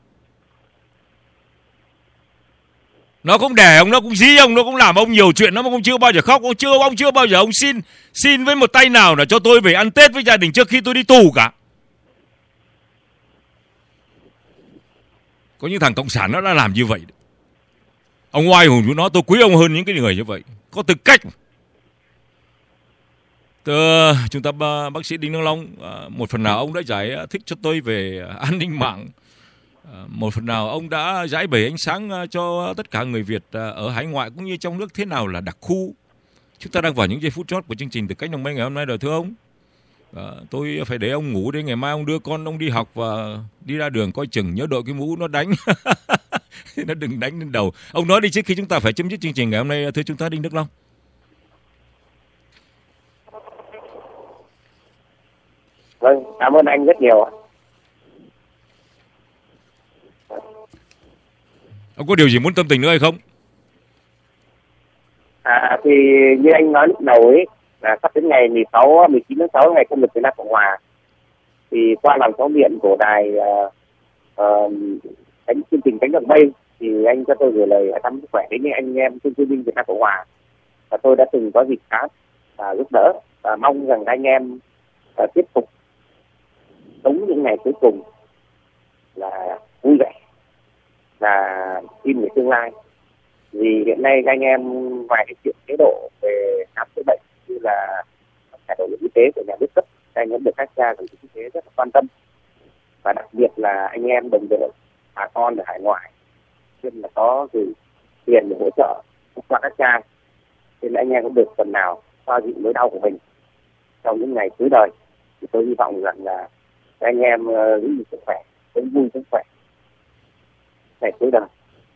Nó cũng đè ông, nó cũng dí ông, nó cũng làm ông nhiều chuyện, nó mà ông chưa bao giờ khóc. Ông chưa bao giờ ông xin với một tay nào là cho tôi về ăn Tết với gia đình trước khi tôi đi tù cả. Có những thằng cộng sản nó đã làm như vậy. Ông oai hùng của nó, tôi quý ông hơn những cái người như vậy, có tư cách. Chúng ta bác sĩ Đinh Đức Long, một phần nào ông đã giải thích cho tôi về an ninh mạng, một phần nào ông đã giải bày ánh sáng cho tất cả người Việt ở hải ngoại cũng như trong nước thế nào là đặc khu. Chúng ta đang vào những giây phút chót của chương trình Từ Cách Đồng Mây ngày hôm nay rồi thưa ông. Tôi phải để ông ngủ để ngày mai ông đưa con ông đi học và đi ra đường coi chừng nhớ đội cái mũ nó đánh. Nó đừng đánh lên đầu. Ông nói đi trước khi chúng ta phải chấm dứt chương trình ngày hôm nay, thưa chúng ta Đinh Đức Long. Vâng, cảm ơn anh rất nhiều ạ. Ông có điều gì muốn tâm tình nữa hay không? Thì như anh nói lúc đầu ấy, là sắp đến ngày 19 tháng 6 ngày Công nghiệp Việt Nam Cộng Hòa, thì qua làm sóng điện của đài chương trình Cánh Đồng Mây, thì anh cho tôi gửi lời thăm sức khỏe đến những anh em thương binh Việt Nam Cộng Hòa, và tôi đã từng có dịp khám và giúp đỡ, và mong rằng anh em tiếp tục sống những ngày cuối cùng là vui vẻ và tin về tương lai. Vì hiện nay anh em ngoài cái chuyện chế độ về khám chữa bệnh như là thẻ bảo hiểm y tế của nhà nước cấp, anh em được các cha của y tế rất là quan tâm, và đặc biệt là anh em đồng đội bà con ở hải ngoại nên là có gửi tiền để hỗ trợ qua các cha, nên anh em cũng được phần nào xoa dịu nỗi đau của mình trong những ngày cuối đời. Thì tôi hy vọng rằng là anh em giữ gìn sức khỏe, sống vui sức khỏe ngày cuối đời.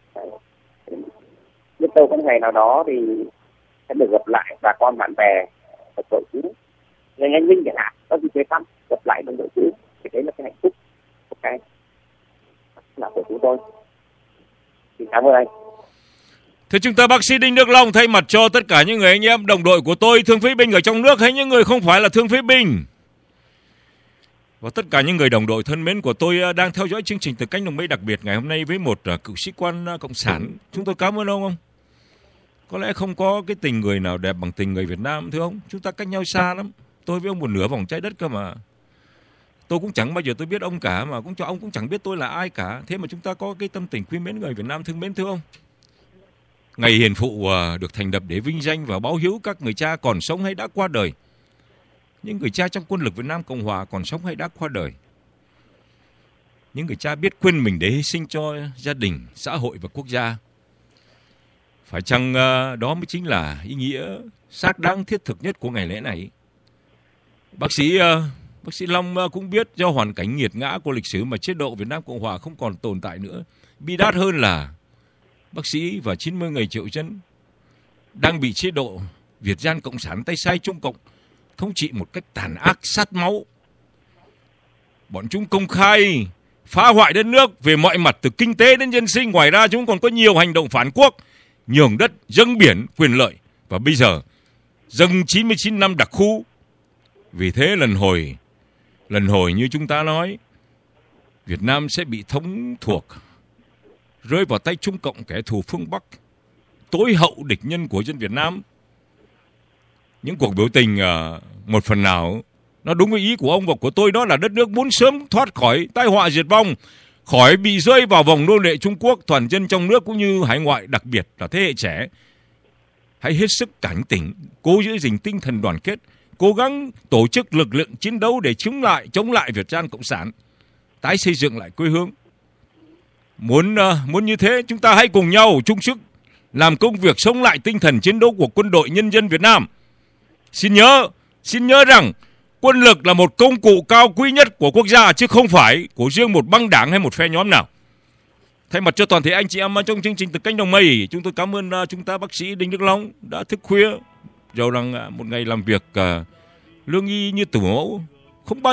Biết đâu có ngày nào đó thì sẽ được gặp lại bà con bạn bè ở đội cũ, người anh Vinh chẳng hạn, có gì về thăm gặp lại đồng đội cũ, thì đấy là cái hạnh phúc của cái là của chúng tôi. Xin cảm ơn anh. Thưa chúng ta bác sĩ Đinh Đức Long, thay mặt cho tất cả những người anh em đồng đội của tôi, thương phế binh ở trong nước hay những người không phải là thương phế binh, và tất cả những người đồng đội thân mến của tôi đang theo dõi chương trình Từ Cánh Đồng Mây đặc biệt ngày hôm nay với một cựu sĩ quan cộng sản, chúng tôi cảm ơn ông. Có lẽ không có cái tình người nào đẹp bằng tình người Việt Nam, thưa ông. Chúng ta cách nhau xa lắm. Tôi với ông một nửa vòng trái đất cơ mà. Tôi cũng chẳng bao giờ tôi biết ông cả, mà cũng cho ông cũng chẳng biết tôi là ai cả. Thế mà chúng ta có cái tâm tình quý mến người Việt Nam thương mến, thưa ông. Ngày hiền phụ được thành lập để vinh danh và báo hiếu các người cha còn sống hay đã qua đời. Những người cha trong quân lực Việt Nam Cộng Hòa còn sống hay đã qua đời. Những người cha biết quên mình để hy sinh cho gia đình, xã hội và quốc gia. Phải chăng đó mới chính là ý nghĩa xác đáng thiết thực nhất của ngày lễ này? Bác sĩ Long cũng biết do hoàn cảnh nghiệt ngã của lịch sử mà chế độ Việt Nam Cộng Hòa không còn tồn tại nữa. Bi đát hơn là bác sĩ và 90 người triệu dân đang bị chế độ Việt Gian Cộng sản tay sai Trung Cộng thống trị một cách tàn ác sát máu. Bọn chúng công khai phá hoại đất nước về mọi mặt từ kinh tế đến dân sinh. Ngoài ra chúng còn có nhiều hành động phản quốc, nhường đất, dâng biển, quyền lợi, và bây giờ dâng 99 năm đặc khu. Vì thế lần hồi như chúng ta nói, Việt Nam sẽ bị thống thuộc, rơi vào tay Trung Cộng, kẻ thù phương Bắc, tối hậu địch nhân của dân Việt Nam. những cuộc biểu tình một phần nào nó đúng với ý của ông và của tôi, đó là đất nước muốn sớm thoát khỏi tai họa diệt vong, khỏi bị rơi vào vòng nô lệ Trung Quốc. Toàn dân trong nước cũng như hải ngoại, đặc biệt là thế hệ trẻ, hãy hết sức cảnh tỉnh, cố giữ gìn tinh thần đoàn kết, cố gắng tổ chức lực lượng chiến đấu để chống lại Việt Gian Cộng sản, tái xây dựng lại quê hương. Muốn như thế, chúng ta hãy cùng nhau chung sức làm công việc sống lại tinh thần chiến đấu của Quân đội Nhân dân Việt Nam. Xin nhớ rằng quân lực là một công cụ cao quý nhất của quốc gia, chứ không phải của riêng một băng đảng hay một phe nhóm nào. Thay mặt cho toàn thể anh chị em trong chương trình Từ Cánh Đồng Mây, chúng tôi cảm ơn chúng ta bác sĩ Đinh Đức Long đã thức khuya, dầu rằng một ngày làm việc lương y như tử mẫu, không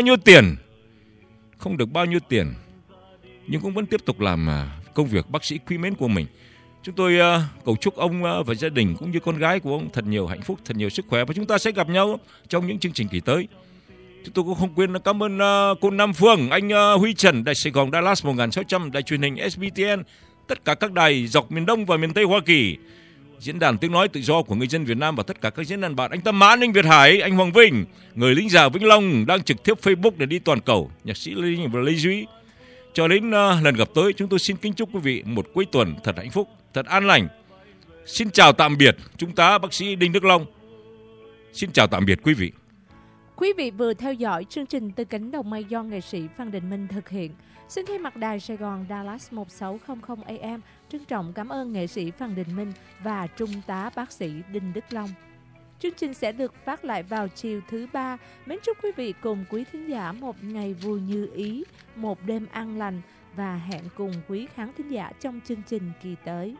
được bao nhiêu tiền, nhưng cũng vẫn tiếp tục làm công việc bác sĩ quý mến của mình. Chúng tôi cầu chúc ông và gia đình cũng như con gái của ông thật nhiều hạnh phúc, thật nhiều sức khỏe, và chúng ta sẽ gặp nhau trong những chương trình kỳ tới. Chúng tôi cũng không quên cảm ơn cô Nam Phương, anh Huy Trần, Đài Sài Gòn Dallas 1600, Đài truyền hình SBTN, tất cả các đài dọc miền Đông và miền Tây Hoa Kỳ, Diễn đàn Tiếng Nói Tự Do của Người dân Việt Nam và tất cả các diễn đàn bạn, anh Tâm Mãn, anh Việt Hải, anh Hoàng Vinh, người lính già Vĩnh Long đang trực tiếp Facebook để đi toàn cầu, nhạc sĩ Lê Linh và Lê Duy. Cho đến lần gặp tới, chúng tôi xin kính chúc quý vị một cuối tuần thật hạnh phúc, thật an lành. Xin chào tạm biệt, chúng ta bác sĩ Đinh Đức Long. Xin chào tạm biệt quý vị. Quý vị vừa theo dõi chương trình Từ Cánh Đồng Mây do nghệ sĩ Phan Đình Minh thực hiện. Xin thay mặt Đài Sài Gòn Dallas 1600 AM trân trọng cảm ơn nghệ sĩ Phan Đình Minh và Trung tá bác sĩ Đinh Đức Long. Chương trình sẽ được phát lại vào chiều thứ Ba. Mến chúc quý vị cùng quý thính giả một ngày vui như ý, một đêm an lành và hẹn cùng quý khán thính giả trong chương trình kỳ tới.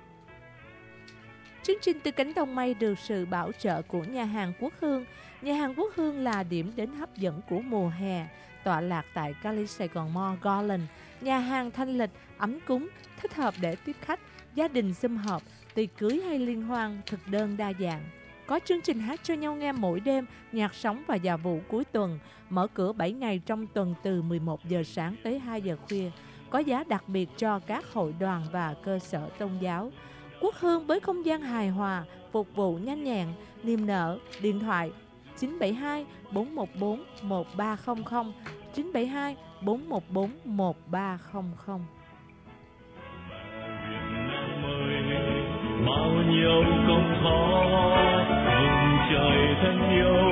Chương trình Từ Cánh Đồng Mây được sự bảo trợ của nhà hàng Quốc Hương. Nhà hàng Quốc Hương là điểm đến hấp dẫn của mùa hè, tọa lạc tại Cali Sài Gòn Mall Garland. Nhà hàng thanh lịch, ấm cúng, thích hợp để tiếp khách, gia đình sum họp, tiệc cưới hay liên hoan, thực đơn đa dạng. Có chương trình hát cho nhau nghe mỗi đêm, nhạc sống và dạ vụ cuối tuần. Mở cửa 7 ngày trong tuần từ 11 giờ sáng tới 2 giờ khuya. Có giá đặc biệt cho các hội đoàn và cơ sở tôn giáo. Quốc Hương với không gian hài hòa, phục vụ nhanh nhẹn, niềm nở. Điện thoại 972 414 1300, 972 414 1300. Bao nhiêu công khó, vùng trời thân yêu